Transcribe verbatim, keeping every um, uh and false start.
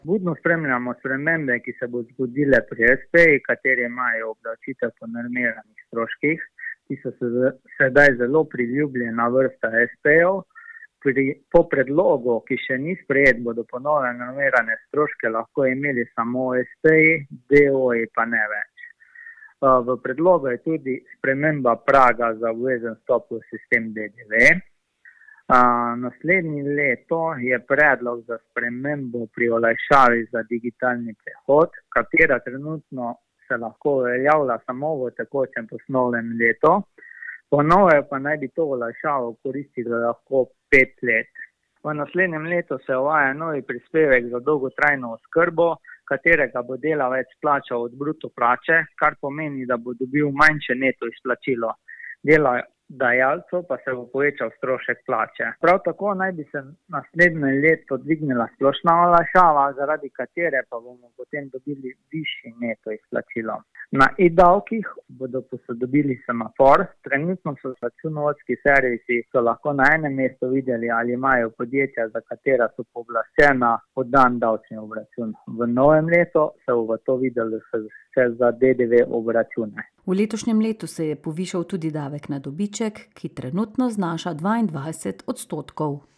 Budno spremljamo spremembe, ki se bodo zgodile pri es peji, kateri imajo obdavčitev po normiranih stroških. Ti so se sedaj zelo priljubljena vrsta es pejev. Pri, po predlogu, ki še ni sprejet, bodo po novem normirane stroške lahko imeli samo es peji, de o-ji pa ne več. V predlogu je tudi sprememba praga za obvezen vstop v sistem de de ve. Uh, naslednje leto je predlog za spremembo pri olajšavi za digitalni prehod, katera trenutno se lahko uveljavlja samo v tekočem poslovnem letu. Po novem pa naj bi to olajšavo koristilo lahko pet let. V naslednjem letu se uvaja novi prispevek za dolgotrajno oskrbo, katerega bo delavec plačal od bruto plače, kar pomeni, da bo dobil manjše neto izplačilo. Delodajalcu pa se bo povečal strošek plače. Prav tako naj bi se naslednje leto dvignila splošna olajšava, zaradi katere pa bomo potem dobili višji neto izplačilo. Na e-davkih bodo posodobili semafor. Trenutno so računovodski servisi so lahko na enem mestu videli, ali imajo podjetja, za katera so pooblaščena, oddan davčni obračun. V novem letu se bo to videlo še za de de ve obračune. V letošnjem letu se je povišal tudi davek na dobiček, ki trenutno znaša dvaindvajset odstotkov.